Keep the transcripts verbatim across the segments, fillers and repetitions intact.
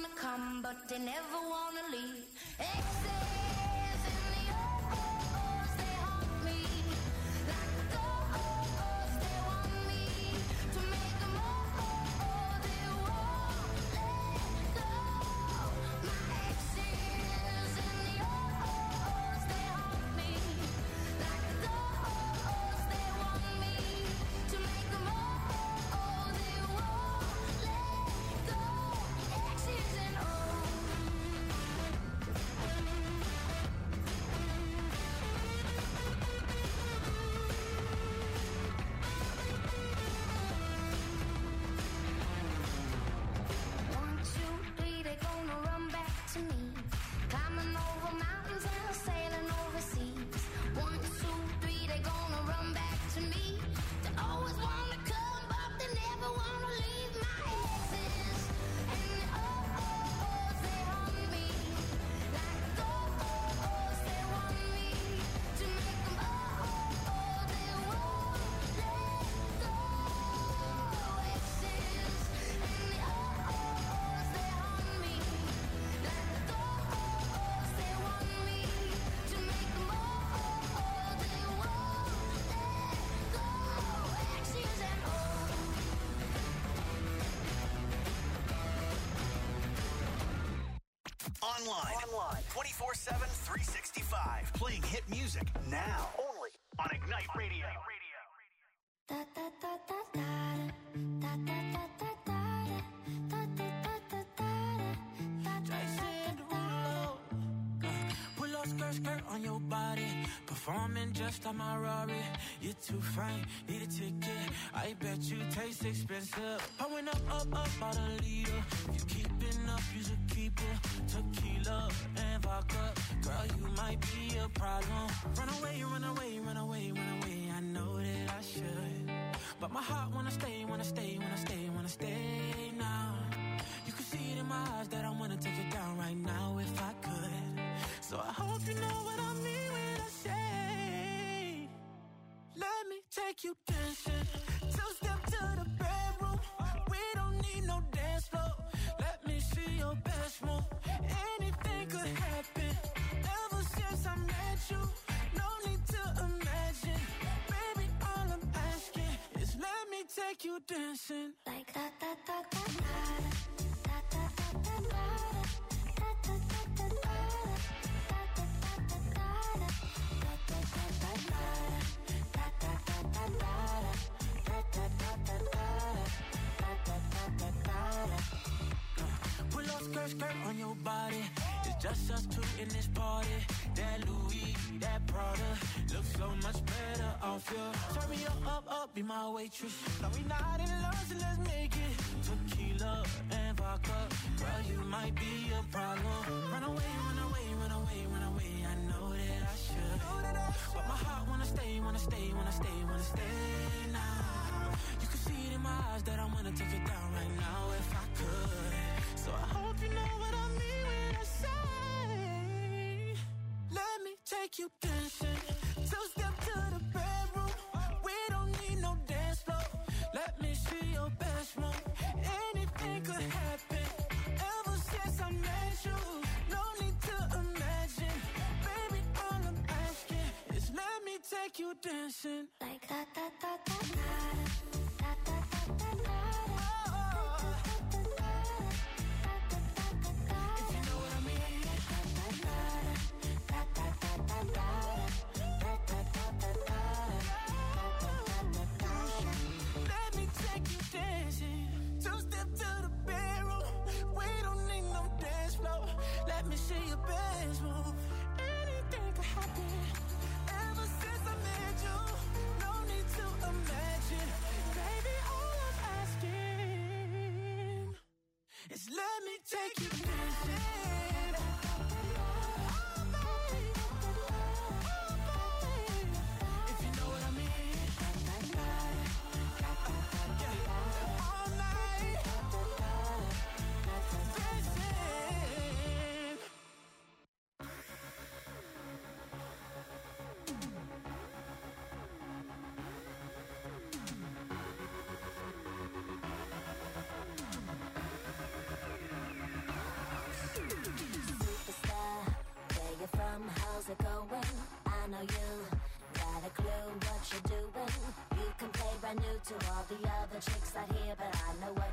wanna come, but they never wanna leave. Exes in the O's, they haunt me. Like ghosts, they want me to make them all. They won't let go. My exes in the O's, they haunt me. Like ghosts, they want me to make them all. They won't let go. Exes and O's. One, two, three, they gonna run back to me. Climbing over mountains and sailing overseas. One, two, three, they gonna run back to me. They always wanna come, but they never wanna leave. My exes and the O's, they haunt me. Like ghosts, they want me to make them all. They won't let go. Exes and the O's, they haunt me. Like ghosts, they want me to make them all. They won't let go. Exes and O's. Online. Online. twenty-four seven, three sixty-five. Playing hit music now. Only on Ignite Radio. Da da da da da da da da da da da da da da da da. Jason Derulo. Uh, Pull up skirt, skirt on your body. Performing just like my Rari. You're too fine, need a ticket. I bet you taste expensive. Pouring up, up, up, out a leader. If you keeping up, you should keep it. Tequila and vodka. Girl, you might be a problem. Run away, run away, run away, run away. I know that I should. But my heart wanna stay, wanna stay, wanna stay, wanna stay now. You can see it in my eyes that I wanna take it down right now if I could. So I hope you know what I mean when I say, let me take you dancing. Two step to the bedroom. We don't need no dance floor. Let me see your best move. Anything could happen. Ever since I met you, no need to imagine. Baby, all I'm asking is let me take you dancing. Like da da da da da da da da da da da da da da da. Pull up skirt, skirt on your body. It's just us two in this party. That Louis, that Prada looks so much better off you. Turn me up, up, up, be my waitress. No, we not in love, so let's make it. Tequila and vodka. Girl, you might be a problem. Run away, run away, run away, run away. I know that I should. But my heart wanna stay, wanna stay, wanna stay, wanna stay now. You can see it in my eyes that I wanna take it down right now if I could. So I hope you know what I mean when I say, let me take you dancing. Two step to the bedroom. We don't need no dance floor. Let me see your best move. Anything could happen. Ever since I met you, no need to imagine. Baby, all I'm asking is let me take you dancing. Like da da da da da da da da da da. If you know what I mean. Let me take you dancing. Two step to the bedroom. We don't need no dance floor. Let me see your best move. Anything could happen. Ever since I met you, no need to imagine. Baby, all I'm asking is let me take you dancing. If you know what I mean. Yeah. All night. Dancing.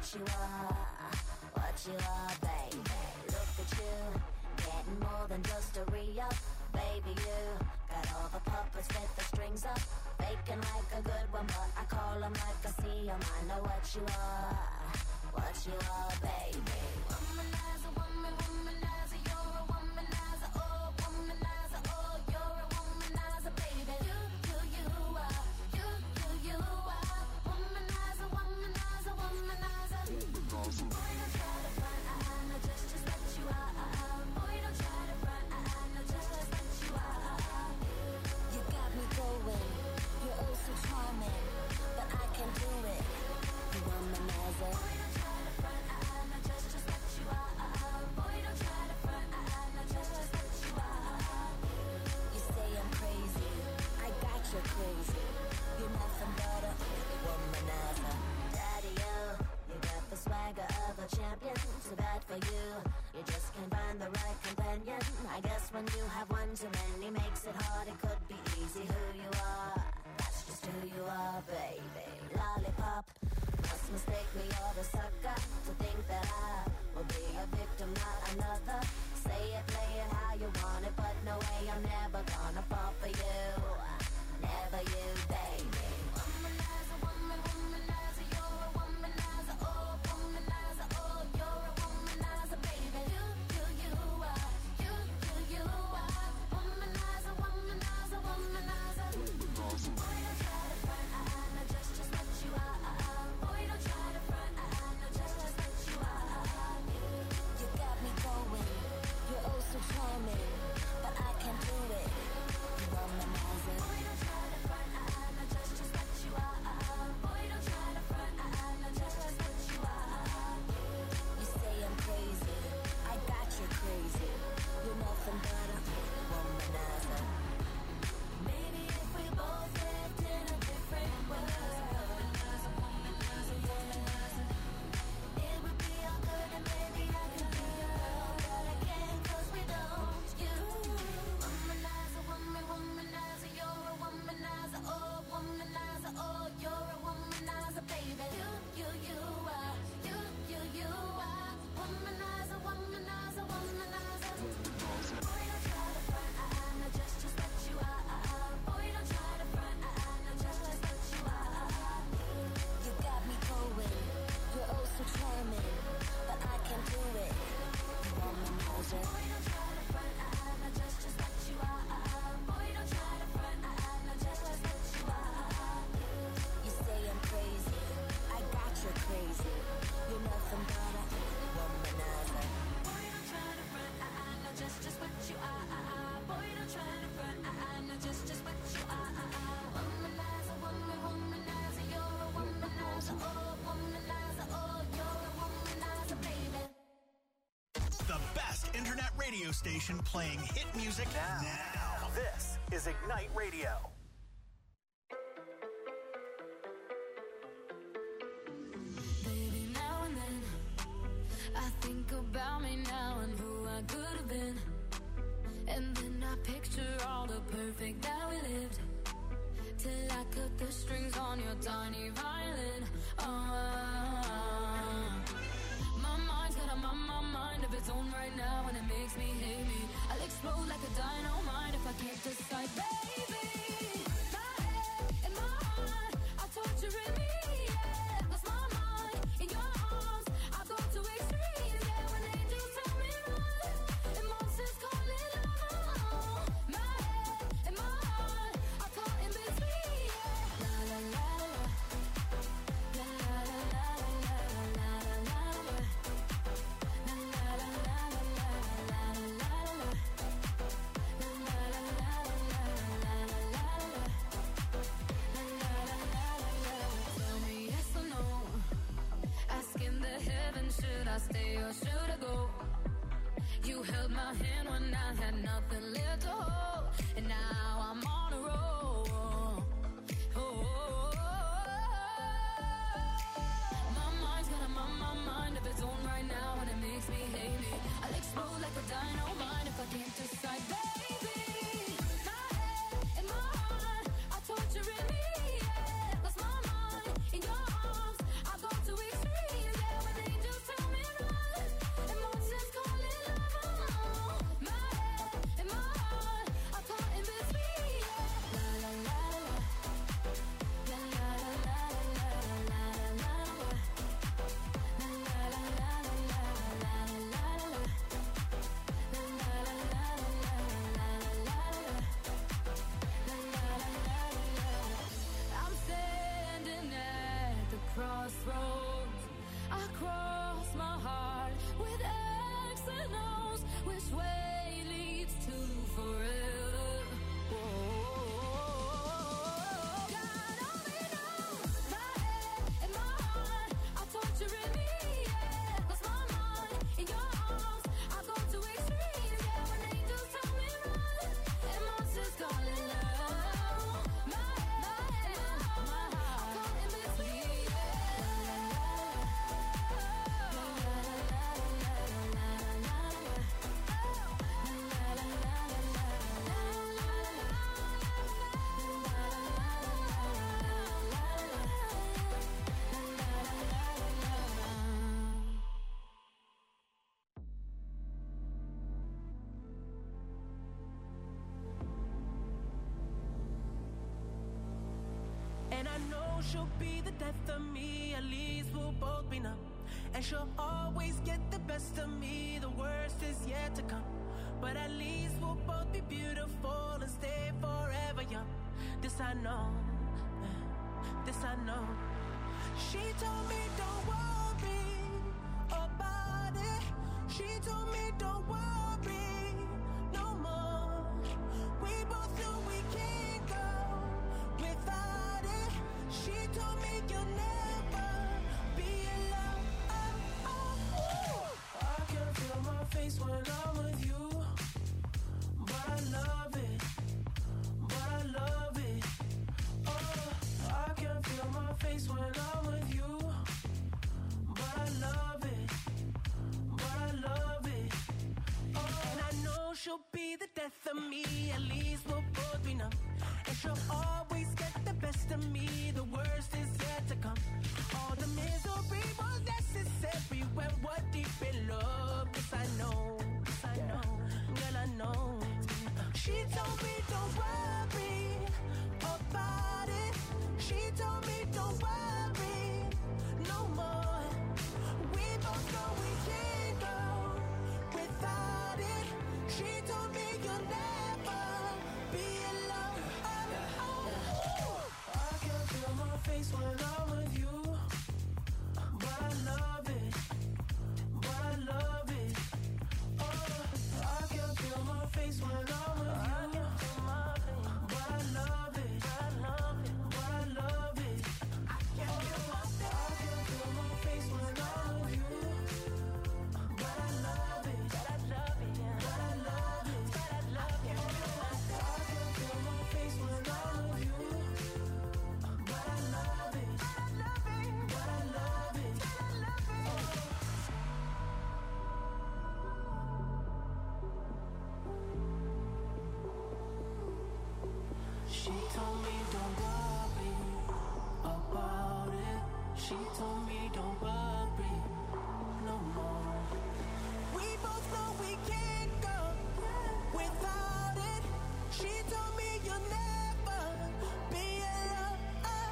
you are, what you are, baby. Look at you, getting more than just a re-up. Baby, you got all the puppets with the strings up. Faking like a good one, but I call them like I see them. I know what you are, what you are, baby. Womanizer, woman, womanizer, you're a womanizer, oh, womanizer, oh, you're a womanizer, baby. You, you, you are, you, you, you are. Womanizer, womanizer, womanizer. Boy, don't try to front, I, I know just, just what you are. Boy, don't try to front, I, I know just, just what you are. You got me going, you're oh so charming, but I can do it. You womanizer. Boy, don't try to front, I, I know just, just what you are. Boy, don't try to front, I, I know just, just what you are. You say I'm crazy, I got you crazy. You're nothing but a womanizer. Daddy, you, you got the swagger of a champion. Too bad for you, you just can't find the right companion. I guess when you have one too many makes it hard. It could be easy who you are. That's just who you are, baby. Lollipop, must mistake me or the sucker to think that I will be a victim, not another. Say it, play it how you want it, but no way I'm never gonna fall for you. Never you, baby. Womanizer, woman, womanizer, you're a womanizer, oh, womanizer, oh, you're a womanizer, baby. You, you, you are, you, you, you are. Womanizer, womanizer, womanizer. Boy, don't try to front, I, I know just, just what you are. Boy, don't try to front, I, I know just, just what you are. You got me going, you're oh so charming, but I can do it. You womanizer. Boy, don't try to front, I, I know just, just what you are. Boy, don't try to front, I, I know just, just what you are. You say I'm crazy, I got you crazy. You're nothing but a womanizer. Maybe if we both lived in a different world, it would be all good and maybe I could be your girl, but I can't 'cause we don't. You, womanizer, woman, womanizer, you're a womanizer, oh, womanizer, oh, you're a womanizer, baby. You, you, you are, you, you, you are. Womanizer, womanizer, womanizer. Boy, don't try to front, I, I know just, just what you are. Boy, don't try to front, I, I know just, just what you are. You got me going, you're oh so charming, but I can do it. You womanizer. Boy, don't try to front, I, I know just, just what you are. Boy, don't try to front, I, I know just, just what you are. You say I'm crazy, I got you crazy. You're nothing but a womanizer. Boy, don't try to front, I, I know just, just what you are. Boy, don't try to front, I, I know just, just what you are. Womanizer, woman, womanizer, you're a womanizer, oh, womanizer, oh, you're a womanizer, baby. The best internet radio station playing hit music now. now. This is Ignite Radio. Baby, now and then I think about me now and who I could have been. And then I picture all the perfect that we lived, till I cut the strings on your tiny violin. Oh, my mind's got a my, my mind of its own right now, and it makes me hate me. I'll explode like a dynamite if I can't decide, baby. My head and my heart are torturing me, yeah. Lost my mind in your arms, I go to extremes, yeah. When angels tell me run, and monsters call it love. My head and my heart are caught in between, yeah. La la la la, la la la la la la la la, la la la la la la la la la. Tell me yes or no. Asking the heavens, should I stay or should I go? You held my hand when I had nothing left to hold, and now I'm on a roll. Oh, my mind's got a my, my mind of its own right now, and it makes me hate me. I'll explode like a dynamite if I can't decide, baby. My head and my heart are torturing me, yeah. Lost my mind in your arms, I go to extremes, yeah. And I know she'll be the death of me, at least we'll both be numb. And she'll always get the best of me, the worst is yet to come. But at least we'll both be beautiful and stay forever young. This I know, this I know. She told me don't worry about it. She told me don't worry no more. We both know we can't go without it. She told me you'll never be alone. Oh, oh, oh. I can feel my face when I'm with you, but I love it, but I love it. Oh, I can feel my face when I'm with you, but I love it, but I love it. Oh, and I know she'll be the death of me, at least we'll both be numb. And she'll always get the best of me, the worst is yet to come. All the misery was necessary when we're deep in love. Yes, I know, yes, I know, girl, I know. She told me don't worry about it. She told me don't worry no more. We both know we can't go without it. She told me you'll never be alone. Oh, oh, oh. I can feel my face when I'm with you, but I love it, but I love it. Oh, I can feel my face when I'm with you, but I love it, but I love it, but I love it. I can feel my face when I'm with you, but I love it, but I love it, but I love it, but I love it. I can feel my face when I'm with you, but I love it, but I love it, but I love it, but I love it. She told me don't worry about it. She told me don't worry no more. We both know we can't go without it. She told me you'll never be alone.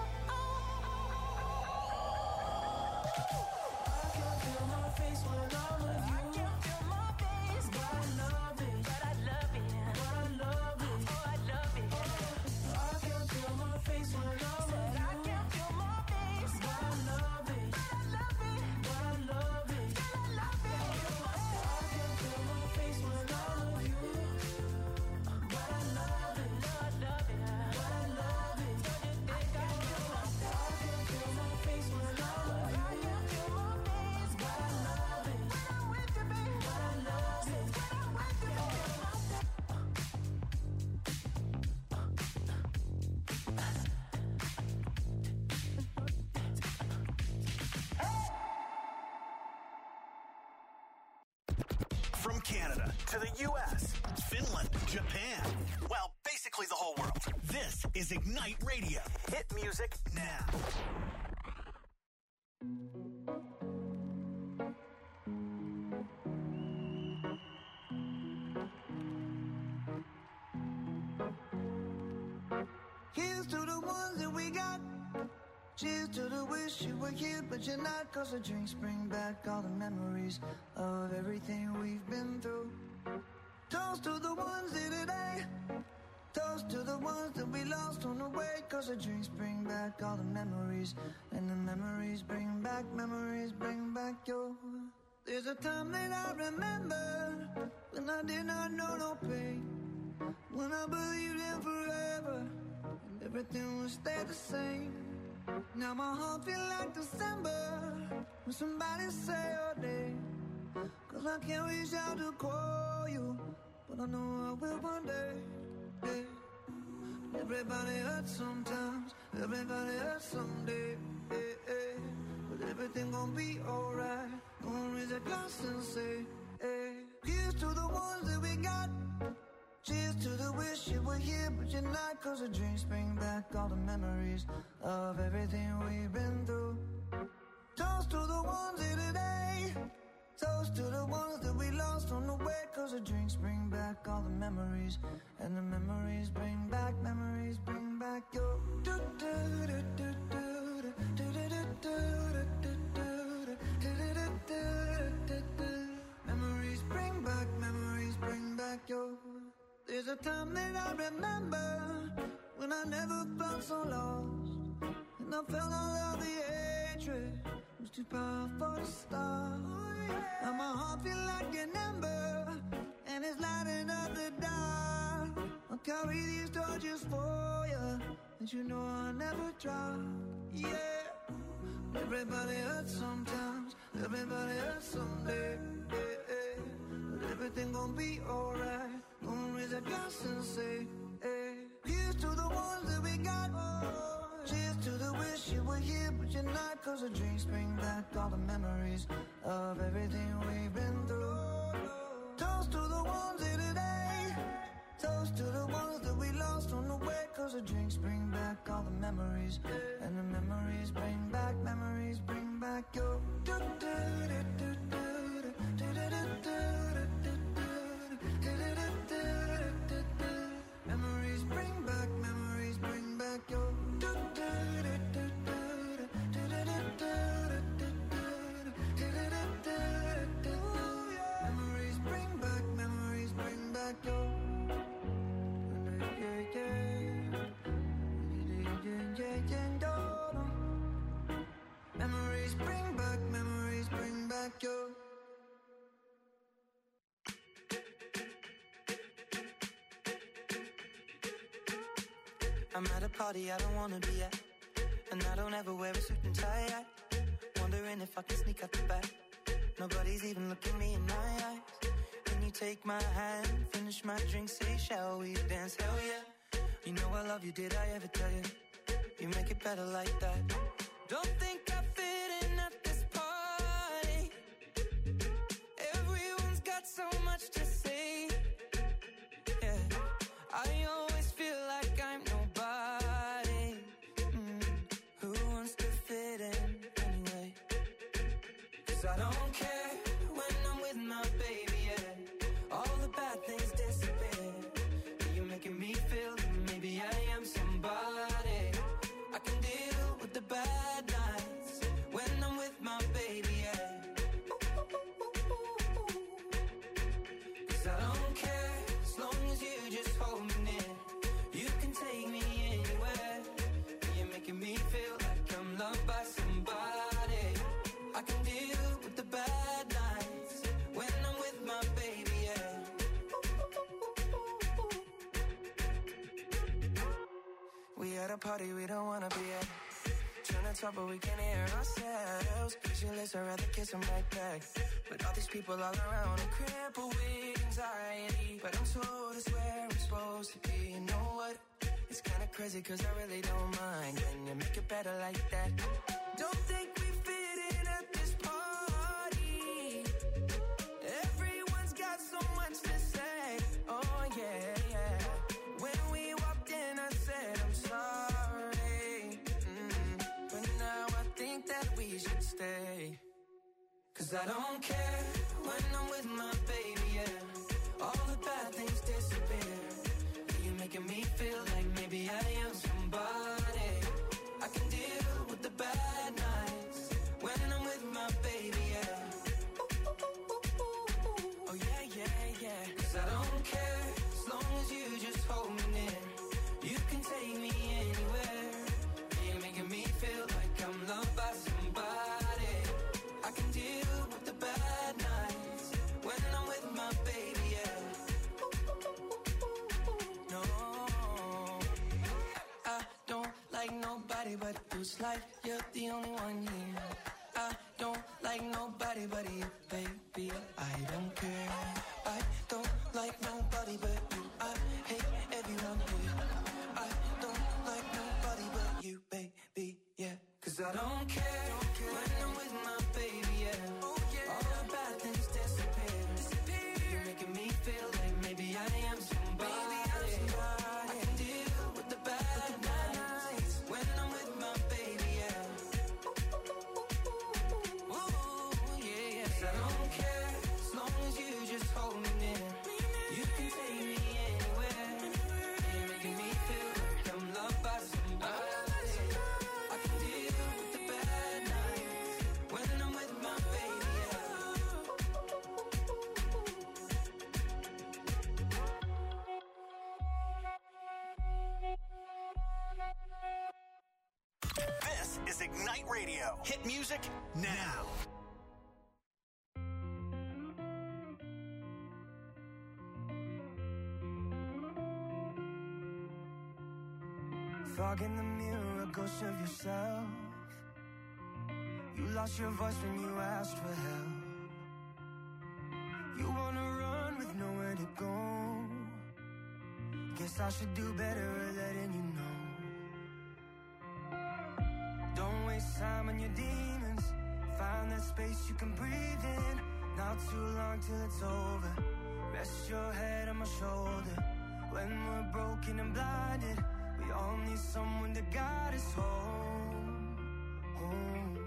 I can feel my face when I'm with you. I can feel my face, but I love it, but I love it, but I love it. Oh, I love it. I can feel my face when I'm with you. I can feel my face, but I love it, but I love it, but I love it, but I love it. I can feel my face when I'm with you, but I love it, but I love it, but I love it. I can feel my face when I'm with you. I can feel my face, but I love it, when I'm with you, baby, but I love it, when I'm with you, baby. From Canada to the U S, Finland, Japan, well, basically the whole world. This is Ignite Radio. Hit music now. Here's to the ones that we got. Cheers to the wish you were here, but you're not. Cause the drinks bring back all the memories of everything we've been through. Toast to the ones here today. Toast to the ones that we lost on the way. Cause the drinks bring back all the memories. And the memories bring back, memories bring back your. There's a time that I remember when I did not know no pain. When I believed in forever and everything would stay the same. Now my heart feel like December when somebody say your name. Cause I can't reach out to call you, but I know I will one day. Yeah. Everybody hurts sometimes, everybody hurts someday. Yeah, yeah. But everything gon' be alright. Gonna raise a glass and say, hey. Here's to the ones that we got. Cheers to the wish you were here, but you're not. Cause the drinks bring back all the memories of everything we've been through. Toast to the ones here today. Toast to the ones that we lost on the way. Cause the drinks bring back all the memories. And the memories bring back, memories bring back your. Do, do, do, do. There's a time that I remember when I never felt so lost, and I felt all of the hatred was too powerful to stop. Now my heart feel like an ember, and it's lighting up the dark. I'll carry these torches for you, and you know I'll never drop. Yeah, everybody hurts sometimes, everybody hurts someday. Yeah, yeah. But everything gon' be alright. Gonna raise a glass and say, hey, here's to the ones that we got. Cheers to the wish you were here, but you're not. Cause the drinks bring back all the memories of everything we've been through. Toast to the ones here today. Toast to the ones that we lost on the way. Cause the drinks bring back all the memories. And the memories bring back, memories bring back your memories bring back, memories bring back your memories bring back, memories bring back your memories bring back, memories bring back your. I'm at a party I don't wanna be at, and I don't ever wear a suit and tie. I wondering if I can sneak out the back. Nobody's even looking me in my eyes. Can you take my hand, finish my drink, say shall we dance? Hell yeah. You know I love you, did I ever tell you? You make it better like that. Don't think I fit in at this party. Everyone's got so much to say. Yeah, I always feel like I'm nobody. Mm. Who wants to fit in anyway? Cause I don't care when I'm with my baby, yeah. All the bad things disappear. You're making me feel that maybe I am somebody. I can deal with the bad nights when I'm with my baby, yeah. Cause I don't care as long as you just hold me near. You can take me anywhere. You're making me feel like I'm loved by somebody. I can deal with the bad nights when I'm with my baby, yeah. We at a party we don't wanna be at. Trying to talk but we can't hear ourselves. Pictureless, I'd rather kiss them right back. But all these people all around are crippled with anxiety. But I'm told it's where I'm supposed to be. You know what? It's kinda crazy cause I really don't mind. Can you make it better like that? Don't think we fit in at this party. Everyone's got so much to say. Oh yeah, yeah. When we walked in I said I'm sorry. Mm. But now I think that we should stay. Cause I don't care when I'm with my baby, yeah. All the bad things disappear. You're making me feel like maybe I am somebody. I can deal with the bad nights when I'm with my baby, yeah. Oh yeah, yeah, yeah. Cause I don't care as long as you just hold me near. You can take me anywhere. You're making me feel like I'm loved by somebody. I can deal with the bad nights when I'm with my baby, yeah. No, I don't like nobody but you. It's like you're the only one here. I don't like nobody but you, baby. I don't care. I don't like nobody but you. I hate everyone here. I don't like nobody but you, baby, yeah. Cause I don't care when I'm with my baby, yeah. All the bad things disappear. You're making me feel like maybe I am somebody. I can deal with the bad nights when I'm with my baby, yeah. Ooh, yeah, yeah. 'Cause I don't care as long as you just hold me near. You can take me anywhere. You're making me feel like I'm loved by somebody. I can deal with the bad is Ignite Radio. Hit music now. Fog in the mirror, a ghost of yourself. You lost your voice when you asked for help. You wanna run with nowhere to go. Guess I should do better at letting you know. Don't waste time on your demons. Find that space you can breathe in. Not too long till it's over. Rest your head on my shoulder. When we're broken and blinded, we all need someone to guide us home, home.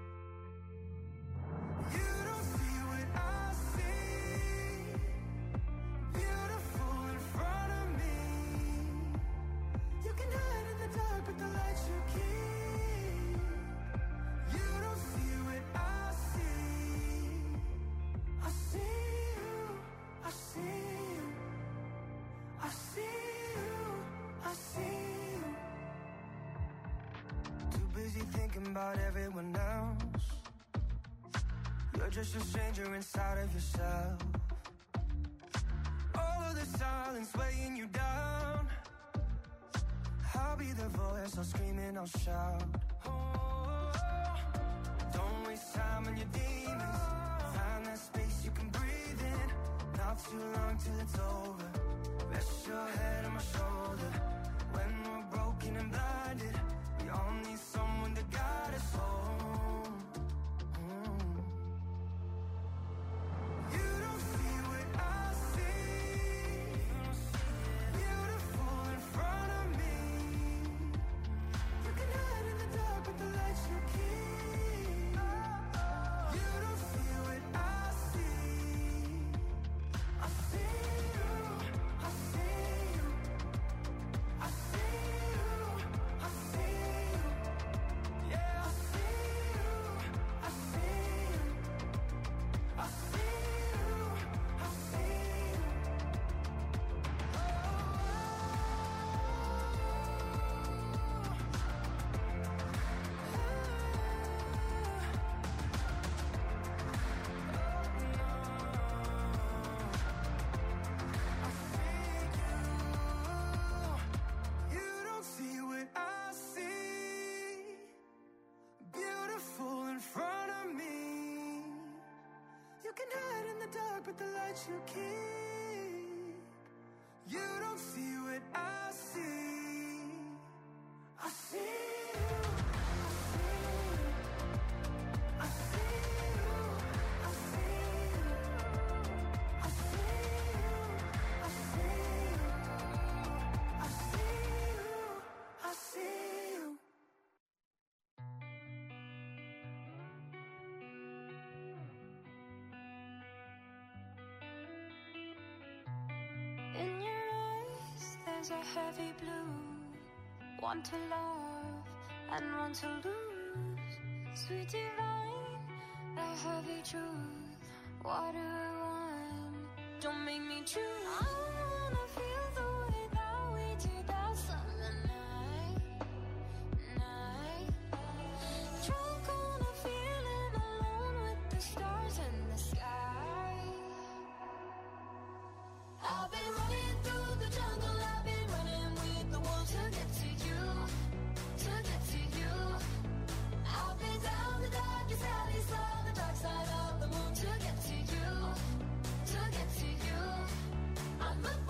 You don't see what I see. Beautiful in front of me. You can hide in the dark, but the light you keep. You don't see what I see. I see you, I see you, I see you, I see you. Too busy thinking about everyone else. You're just a stranger inside of yourself. All of the silence weighing you down. I'll be the voice, I'll scream and I'll shout. Oh, don't waste time on your demons. Find that space you can breathe in. Not too long till it's over. Rest your head on my shoulder. When we're broken and blinded, we all need someone to guide us home. Mm. You don't see what I see. Beautiful in front of me. You can hide in the dark, but the light you keep. You don't see what I see. I see you, I see you, I see you, I see you. Yeah, I see you, I see you, I see you, I see you. You don't see what I see. Beautiful in front of me. You can hide in the dark, but the light you keep. You don't see what I see. I see you. I see you. I see you. I see you. I see you. I see you. I see you. In your eyes, there's a heavy blue. One to love and one to lose. Sweet divine, the heavy truth. What do I want? Don't make me choose. I wanna feel the way that we did that summer night, night. Drunk on a feeling alone with the stars in the sky. I've been running through the jungle, I've been running with the wolves to get to you, to get to you. I've been down the darkest alley, saw the dark side of the moon to get to you, to get to you. I'm a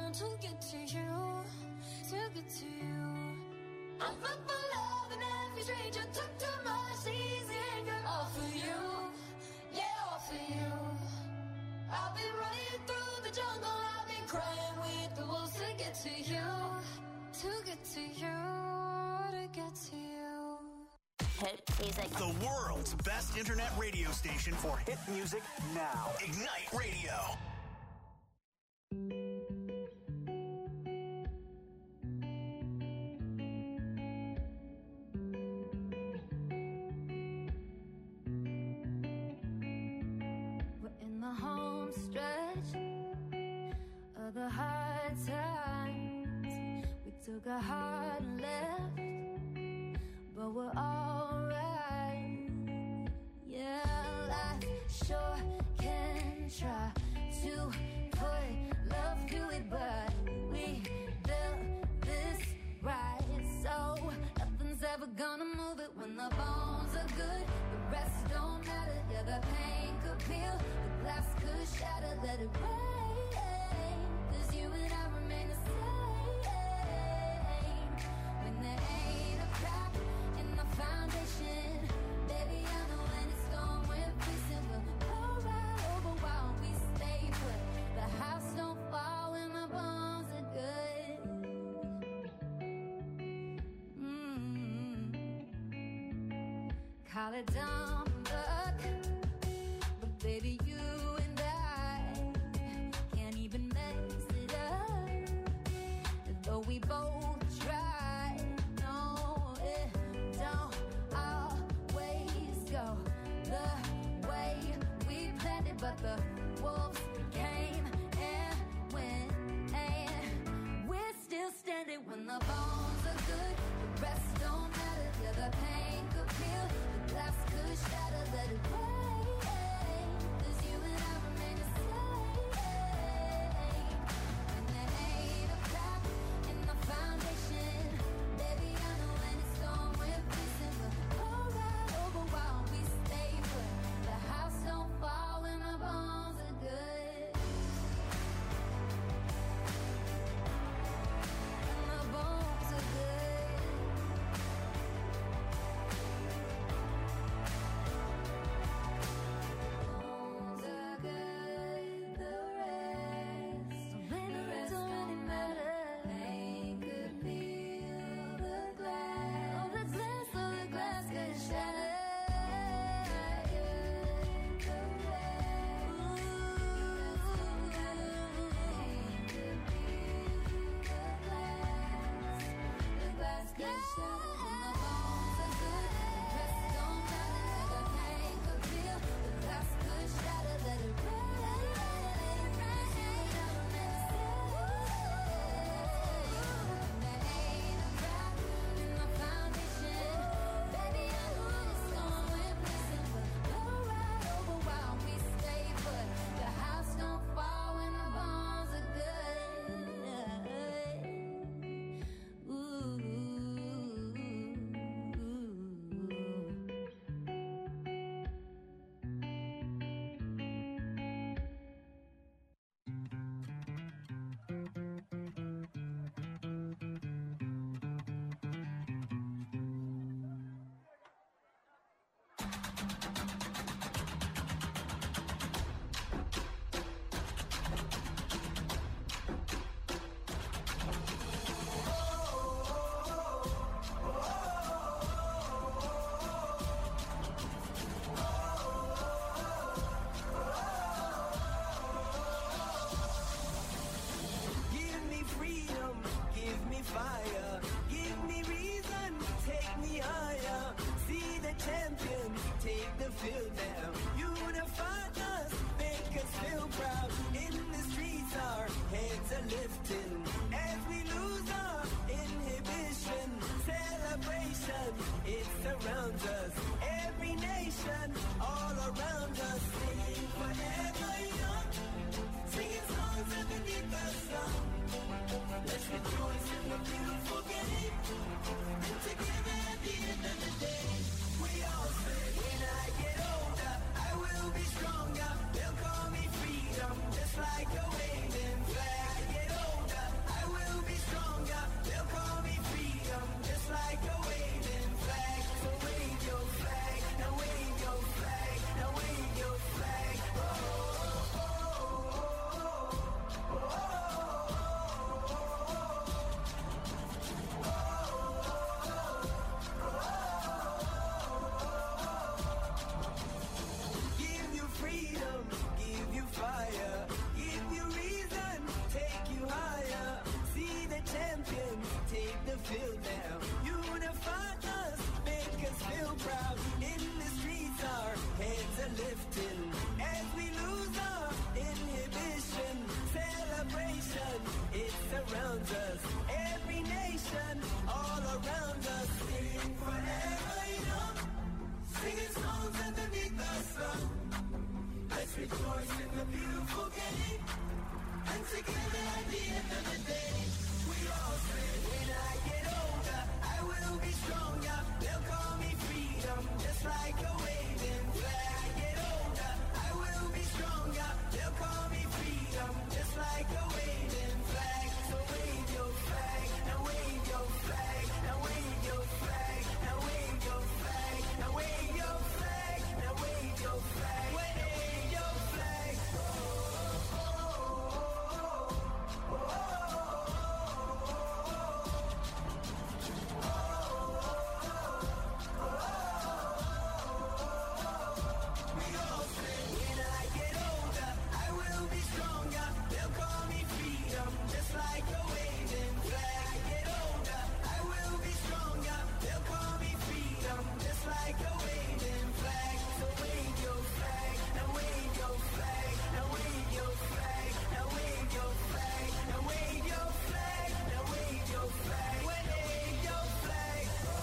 down to get to you, to get to you. I'm fucked for love and every stranger took too much easy anger. All for you, yeah, all for you. I've been running through the jungle, I've been crying with the wolves to get to you, to get to you, to get to you. Hit music. The world's best internet radio station for hit music now. Ignite Radio. We're in the home stretch of the hard times. We took a hard left, but we're alright. Yeah, life sure can try to put love through it, but we built this right, so nothing's ever gonna move it. When the bones are good, the rest don't matter. Yeah, the pain could peel, the glass could shatter. Let it rain, 'cause you and I remain the same. When there ain't a crack in the foundation, baby, I know when it's gone, we're facing. We'll go right over while we stay put. The house don't fall when the bones are good. Mm-hmm. Call it dumb luck, but baby, you and I can't even mess it up. Though we both try, no, it don't always go the way we planned it. But the wolves came and went, and we're still standing. When the bones are good, the rest don't matter. Yeah, the pain could peel, the glass could shatter. Let it rain, 'cause you and I remain the same. And there ain't a crack in the foundation, baby, I know when it's gone, we're facing. We'll go right over while we stay put. The house don't fall when the bones are good. And the bones are good. Bones are good, the rest, the rest don't really matter. Pain could peel the glass, oh, the glass, oh, the glass could shatter. The rest, pain could peel the glass, the glass could shatter. When the bones are good, the rest don't matter. The pain could peel, the glass could shatter. Let it rain, let it rain, never miss it. There ain't a crack in the foundation, baby, I know when it's gone, we're facing. We'll go right over while we stay put. The house don't fall when the bones are good. Ooh. Give me freedom, give me fire, give me reason, take me higher. See the champions take the forever young, singing songs underneath the sun. Let's rejoice in the beautiful game, and together at the end of the day, we all say, when I get older, I will be stronger. They'll call me freedom, just like a waving flag. I get older, I will be stronger. They'll call me freedom, just like a waving flag. So wave your flag, now wave your flag, now wave your flag, now wave your flag, now wave your flag, now wave your flag, wave your flag. Oh, oh, oh, oh, oh, we all say, when I get older, I will be stronger. They'll call me freedom, just like a waving flag. I get older, I will be stronger. They'll call me freedom, just like a waving flag. So wave your flag, now wave your flag, now wave your flag, now wave your flag, now wave your flag, now wave your flag, wave your flag.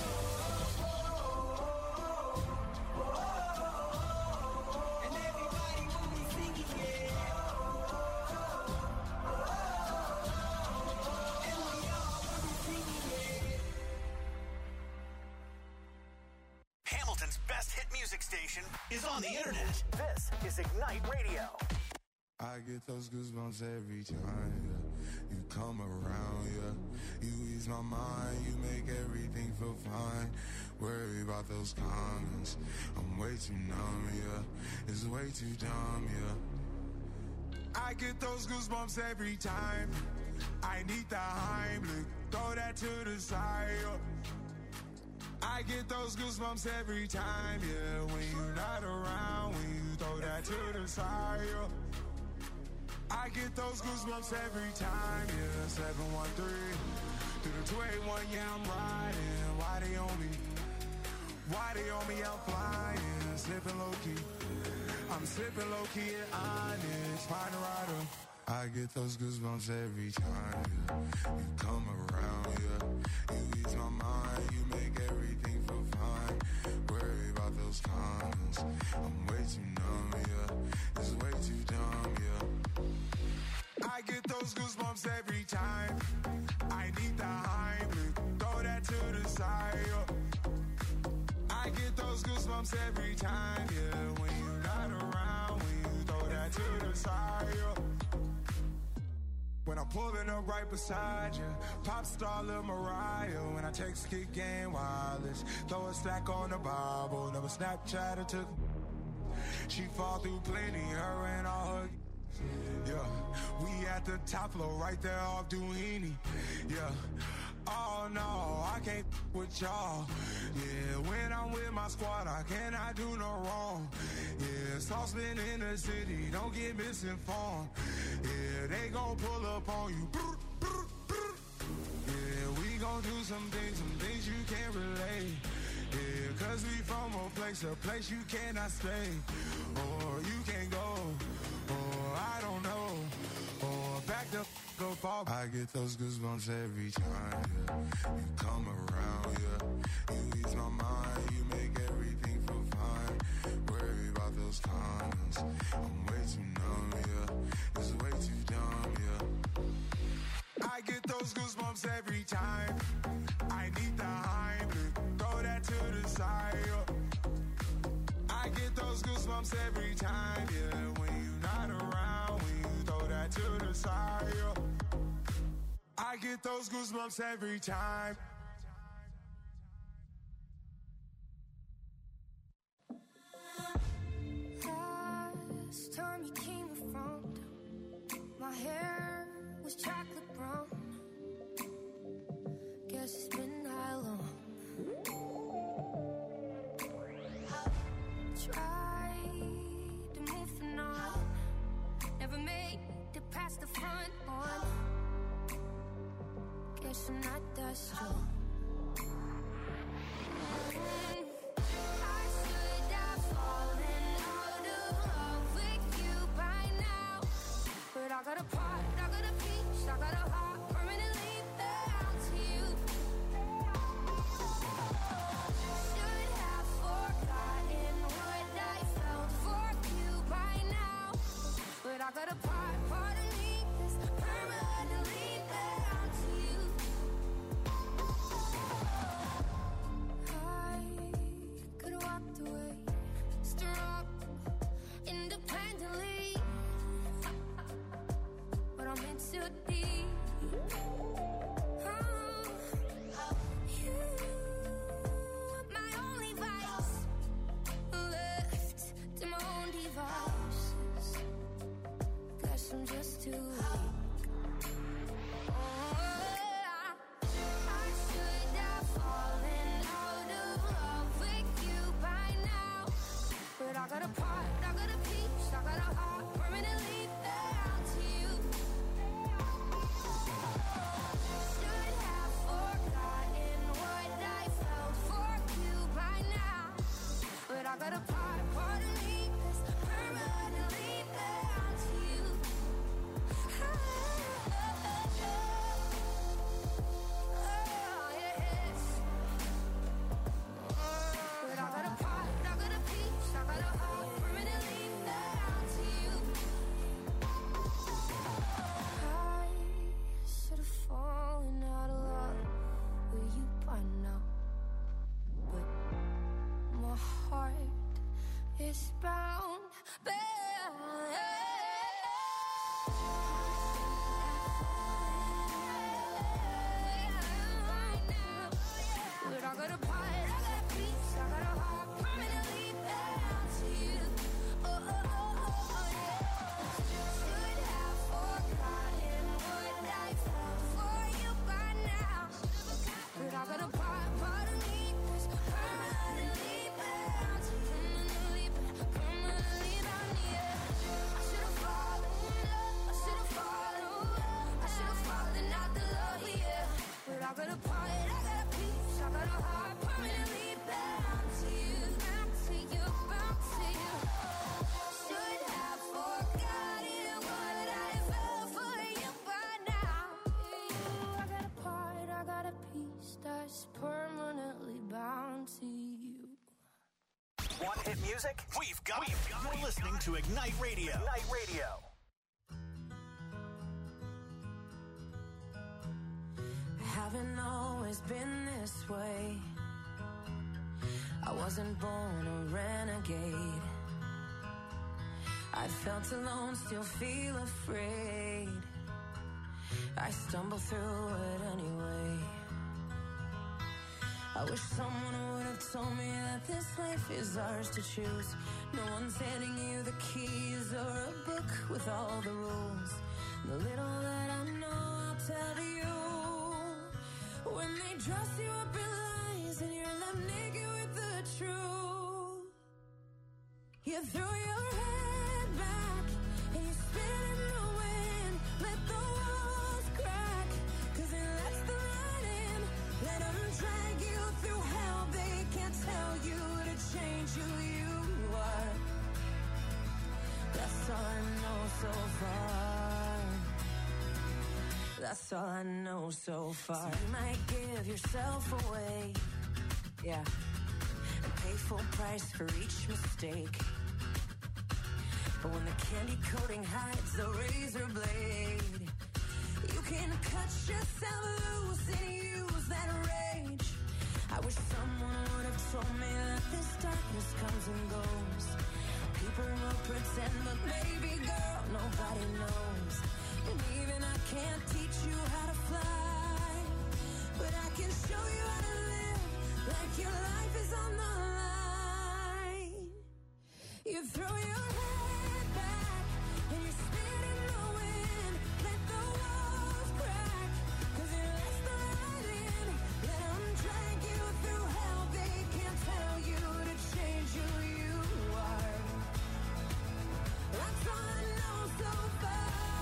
And everybody will be singing, yeah. And we all will be singing, yeah. Hamilton's best hit music station is on the internet. This is Ignite Radio. I get those goosebumps every time, yeah. You come around, yeah. You ease my mind, you make everything feel fine. Worry about those comments, I'm way too numb, yeah. It's way too dumb, yeah. I get those goosebumps every time. I need the Heimlich, throw that to the side, yeah. I get those goosebumps every time, yeah. When you're not around, when you throw that to the side, yeah. I get those goosebumps every time, yeah. seven one three, through the two eight one, yeah, I'm riding. Why they on me? Why they on me? I'm flying, slipping low-key. I'm slipping low-key at Onyx, find a rider. I get those goosebumps every time, yeah. You come around, yeah. You ease my mind, you make everything feel fine. Worry about those comments, I'm way too numb, yeah. It's way too dumb, yeah. I get those goosebumps every time. I need the Heimlich, throw that to the side, yeah. I get those goosebumps every time, yeah. When you're not around, when you throw that to the side, yeah. When I'm pulling up right beside you, pop star Lil Mariah. When I text kick game wireless, throw a stack on the Bible. Never Snapchat or took. She fall through plenty, her and all her. Yeah, we at the top floor, right there off Duini. Yeah. Oh no, I can't with y'all. Yeah, when I'm with my squad, I cannot do no wrong. Yeah, saucepan in the city, don't get misinformed. Yeah, they gon' pull up on you. Yeah, we gon' do some things, some things you can't relate. Yeah, cause we from a place, a place you cannot stay. Or you can't go, or I don't know. Or back the go fall. I get those goosebumps every time, yeah. You come around, yeah. You ease my mind, you make everything feel fine. Worry about those comments, I'm way too numb, yeah. It's way too dumb, yeah. I get those goosebumps every time. I need the Heimlich, throw that to the side, yeah. I get those goosebumps every time, yeah. When you're not around, when you throw that to the side, yeah. I get those goosebumps every time. Last time you came around, my hair was chocolate brown. Guess it's been that long. Tried to move the on, never made it past the front one. Guess I'm not that strong. Mm, I should have fallen out of love with you by now, but I got a part, I got a piece, I got a heart permanently bound to you. got a part, I got a piece, I got a heart permanently bound to you, bound to you, bound to you. Should have forgotten what I felt for you by now. You, I got a part, I got a piece that's permanently bound to you. Want hit music? We've got it. You're listening to Ignite Radio. Ignite Radio. Haven't always been this way. I wasn't born a renegade. I felt alone, still feel afraid. I stumble through it anyway. I wish someone would have told me that this life is ours to choose. No one's handing you the keys or a book with all the rules. The little that I know I'll tell you. When they dress you up in lies and you're left naked with the truth, you throw your head back and you spin in the wind. Let the walls crack, cause it lets the light in. Let them drag you through hell. They can't tell you to change who you are. That's all I know so far. That's all I know so far. So you might give yourself away, yeah, and pay full price for each mistake. But when the candy coating hides the razor blade, you can cut yourself loose and use that rage. I wish someone would have told me that this darkness comes and goes. People will pretend, but baby girl, nobody knows. And even I can't teach you how to fly, but I can show you how to live like your life is on the line. You throw your head back and you spin in the wind. Let the walls crack, cause it lets the light in. Let them drag you through hell. They can't tell you to change who you are. That's all I know so far.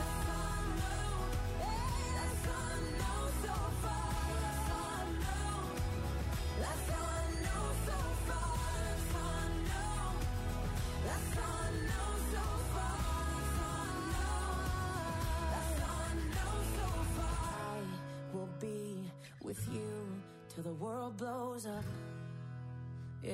With you till the world blows up. Yes.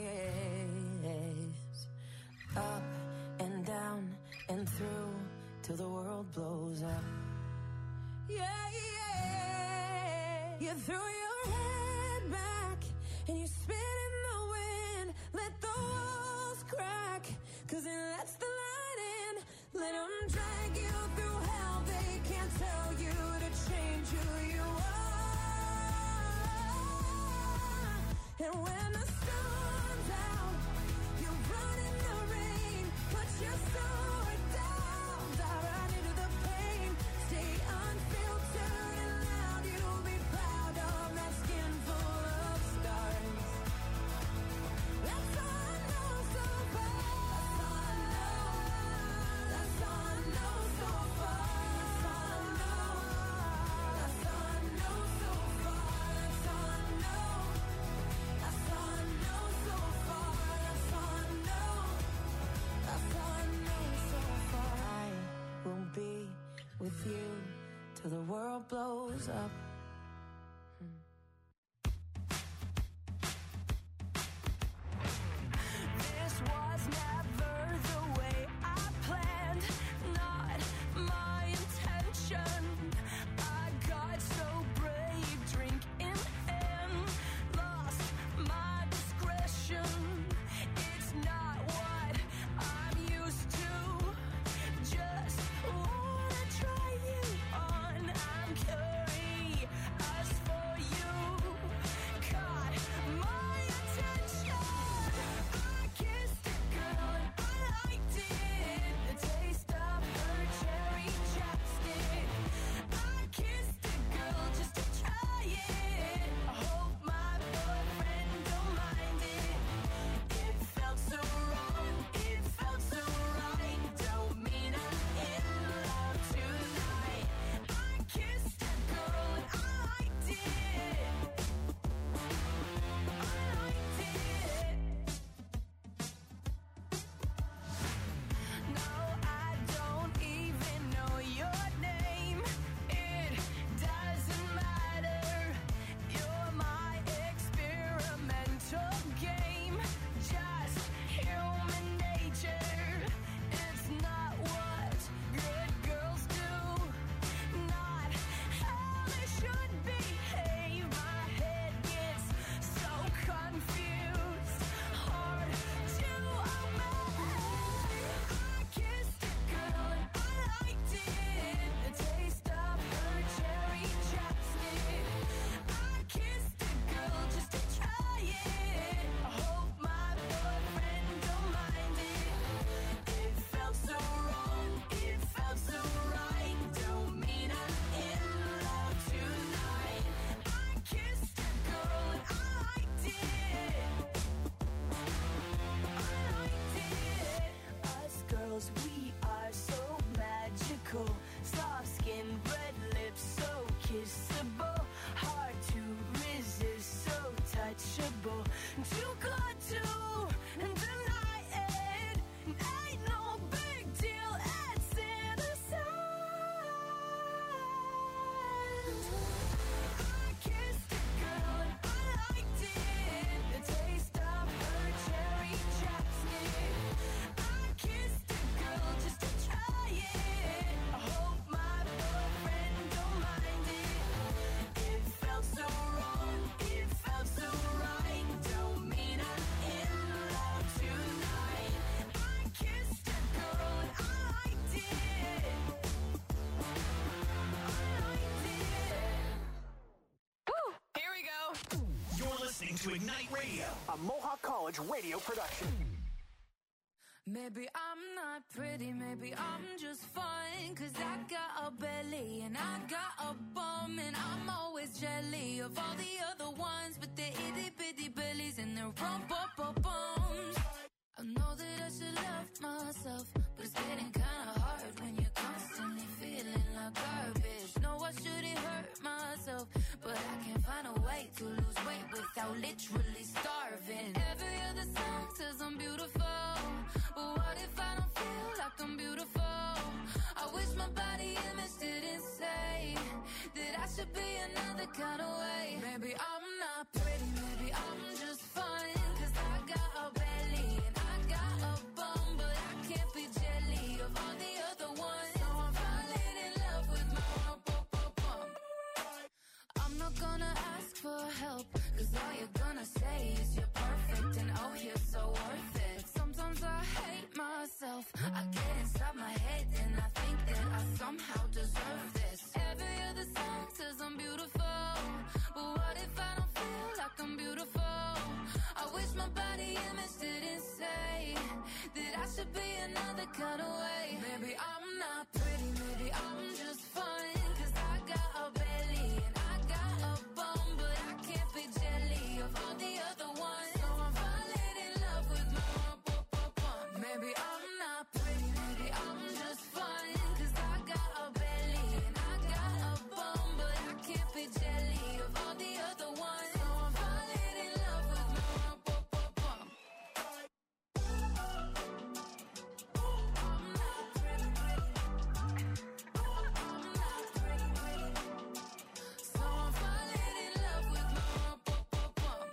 Up and down and through till the world blows up. Yeah, yeah. You throw your head back and you spin in the wind. Let the walls crack, cause it lets the light in. Let them drag you through hell. They can't tell you to change who you are. And when the sun's out, you run in the rain. Put your sword down, dive right into the pain. Stay unfiltered and loud. You'll be proud of that skin full of scars. That's all I know so far. That's all I know so far. That's all I know. That's all I know so far. That's all I know. That's all I know so far. That's all I know. That's all I know so far. I will be with you till the world blows up. This was never the way I planned, not my intention. I got so brave, drink in hand, lost my discretion. It's not what I'm used to. Just wanna try you on. I'm curious. to Ignite Radio, a Mohawk College radio production. Maybe I'm not pretty, maybe I'm just fine. Cause I got a belly and I got a bum. And I'm always jelly of all the other ones with the itty bitty bellies and their rump up up bums. I know that I should love myself, but it's getting kinda hard when you're constantly feeling like garbage. No, I shouldn't hurt myself, but I can't find a way to lose weight without literally starving. Every other song says I'm beautiful, but what if I don't feel like I'm beautiful? I wish my body image didn't say that I should be another kind of way. Maybe I'm not pretty, maybe I'm just fine. Cause I got a belly and I got a bum, but I can't be jelly of all the other ones. So I'm falling in love with my bum, bum, bum, bum. I'm not gonna ask for help, cause all you're gonna say is you're perfect and oh, you're so worth it. Sometimes I hate myself, I get inside my head and I think that I somehow deserve this. Every other song says I'm beautiful, but what if I don't feel like I'm beautiful? I wish my body image didn't say that I should be another kind of way. Maybe I'm not pretty, maybe I'm just fine. Cause I got a belly and I got a bum, but I can't be jelly of all the other ones. So I'm falling in love with my bum, bum, bum, bum. Maybe I'm not pretty, maybe I'm just fine. Cause I got a belly and I got a bum, but I can't be jelly of all the other ones. So I'm falling in love with my bum, bum, bum, bum. I'm not pretty, pretty. I'm not pretty, pretty. So I'm falling in love with my bum, bum, bum, bum.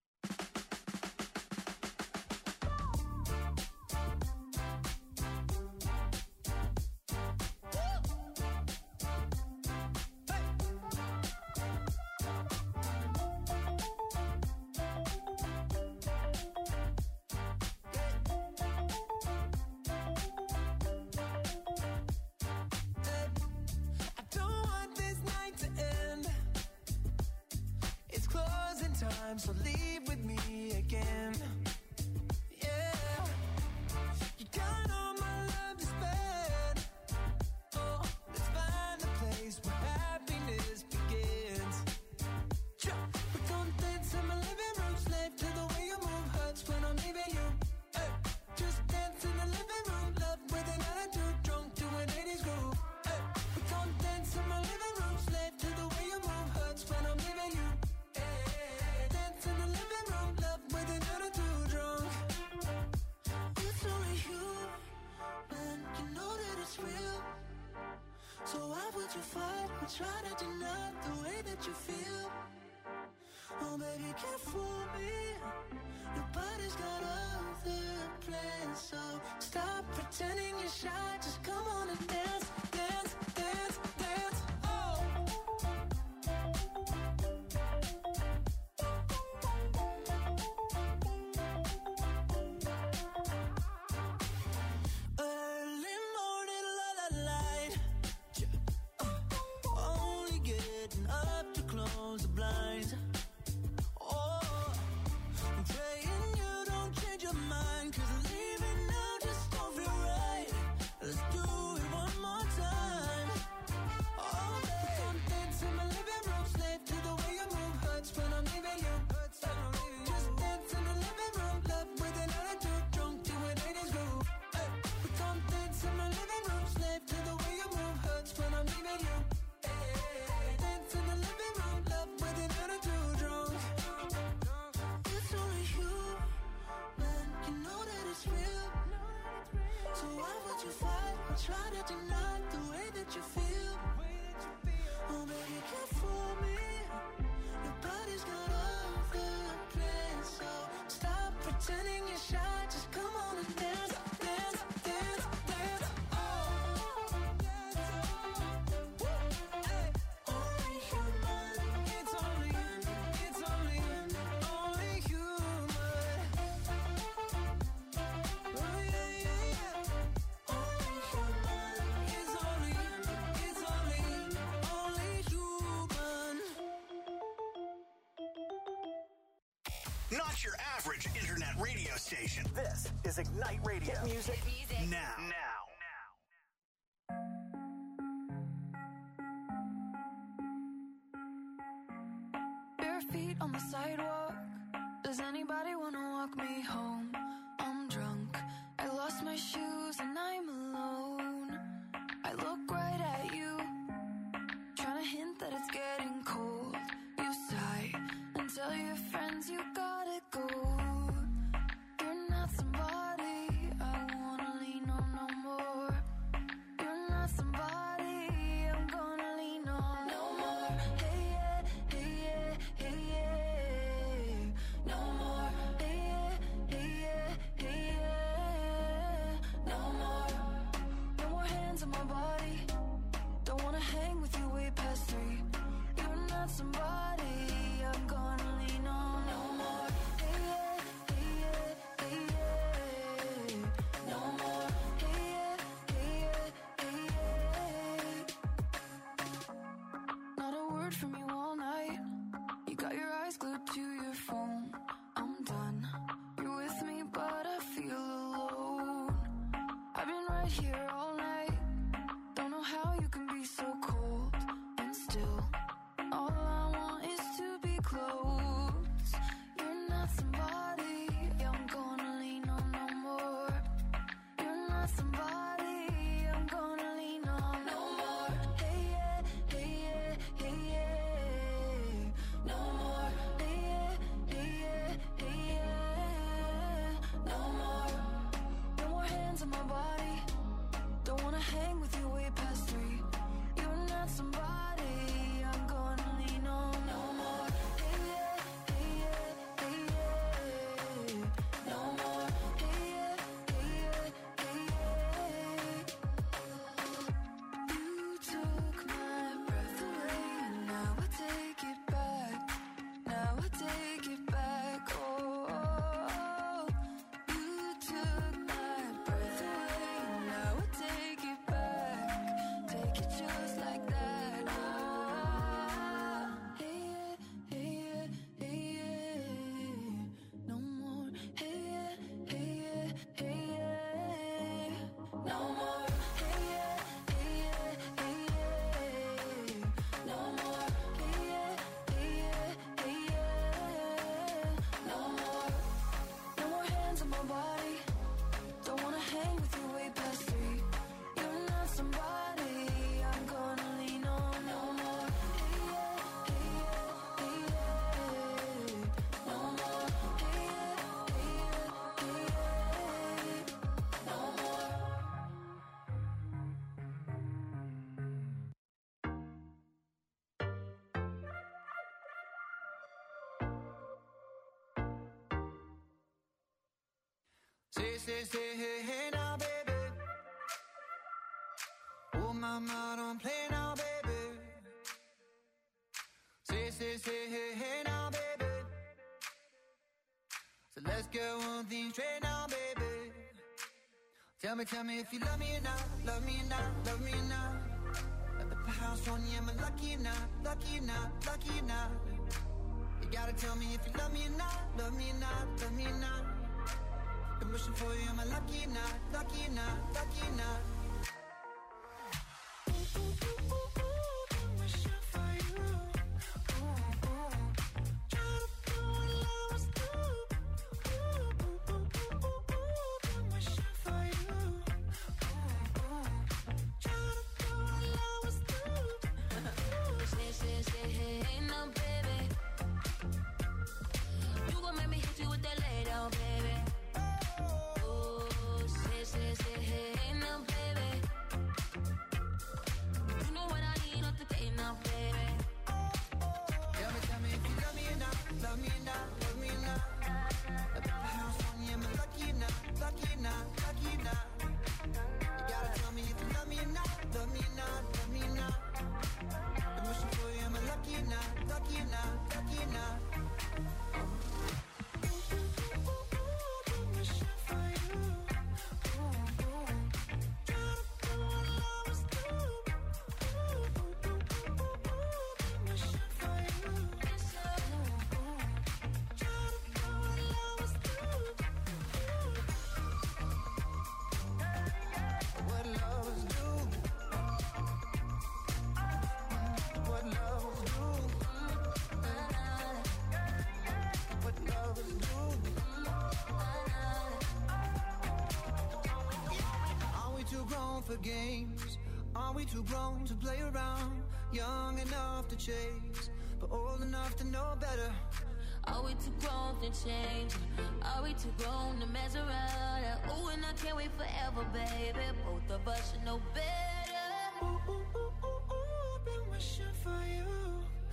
I don't want this night to end. It's closing time, so leave with me again. Yeah, you got all my love to spend. Oh, let's find a place where happiness begins. Sure, we gon' dance in my living room, slave to the way you move hurts when I'm leaving you. Hey, just dance in the living room, love with an attitude, drunk to an eighties groove. Hey, we gon' dance in my living room, slave to the way you move hurts when I'm leaving you. Hey, dance in the living room, love with an attitude, drunk. It's only you, man, you know that it's real. So why would you fight or try to deny the way that you feel? Oh, baby, can't fool me. Your body's got other plans, so stop pretending you're shy. Just come on and dance, dance, dance, dance. Oh. Early morning, la la light. Yeah. Uh, only getting up to close the blinds. Oh, I'm praying you don't change your mind, cause leaving now just don't feel right. Let's do it one more time. not your average internet radio station. This is Ignite Radio. Hit music, music. now. Now. Bare feet on the sidewalk. Does anybody wanna walk me home? I'm drunk. I lost my shoes and I'm alone. I look right at you, trying to hint that it's getting cold. You sigh and tell your friends you gotta go. You're not somebody I wanna lean on no more. You're not somebody I'm gonna lean on no more. Hey yeah, hey yeah, hey yeah. No more. Hey yeah, hey yeah, hey yeah. No more. No more hands on my body. Don't wanna hang with you way past three. You're not somebody I'm gonna lean on no more. Hey yeah, hey yeah, hey yeah. No more. Hey yeah, hey yeah, hey yeah. Not a word from you all night. You got your eyes glued to your phone. I'm done. You're with me, but I feel alone. I've been right here all night. Don't know how you can be so cold and still. All I want is to be close. You're not somebody I'm gonna lean on no more. You're not somebody I'm gonna lean on no more. Hey yeah, hey yeah, hey yeah. No more. Hey yeah, hey yeah, hey yeah. No more. No more hands on my body. Don't wanna hang with you way past three. You're not somebody I'm gonna lean on no more. Hey yeah, hey yeah, hey yeah. No more. Hey yeah, hey yeah, hey yeah. You took my breath away, and now I take it back. Now I take it back. Oh, you took my breath away, and now I take it back. Take it just like that. Ah, hey yeah, hey yeah, hey yeah. No more. Hey yeah, hey yeah, hey yeah. No more. Hey yeah, hey yeah, hey yeah. No more. Hey yeah, hey yeah, hey yeah. No more. No more hands on my body. Don't wanna hang with you way past three. You're not somebody I'm gonna lean on no more. Hey yeah, hey yeah, hey yeah. No more. Hey yeah, hey yeah, hey yeah. No more. Say, say, say, hey, hey now, baby. Oh, mama, don't play now, baby. Say, say, say, hey, hey now, baby. So let's get one thing straight now, baby. Tell me, tell me if you love me or not, love me or not, love me or not. At the house on you, am I lucky or not, lucky or not, lucky or not? You gotta tell me if you love me or not, love me or not, love me or not. I'm wishing for you, am I lucky or not, lucky or not, lucky or not? Ooh, ooh, ooh, ooh, ooh, I'm wishing for you. Ooh, ooh. Try to do what lovers do. Ooh, ooh, ooh, ooh, ooh, ooh, I'm wishing for you. Ooh, ooh. Try to do what lovers do. Say, say, say, hey, hey, now, baby. You gon' make me hit you with that lay down, baby. Oh, say, say, say, hey, hey, now, baby. You know what I need up today now, baby. Tell me, tell me if you love me or not, love me or not, love me or not. At the house on you, am I lucky or not, lucky or not, lucky or not? You gotta tell me if you love me or not, love me or not, love me or not. I'm wishing for you, am I lucky or not, lucky or not, lucky or not? I'm wishing for you. Ooh, ooh. Try to do what lovers do. Ooh, ooh, ooh, ooh, ooh. I'm wishing for you. Ooh, ooh. Try to do what for games? Are we too grown to play around? Young enough to chase, but old enough to know better. Are we too grown to change? Are we too grown to mess around? Ooh, and I can't wait forever, baby. Both of us should know better.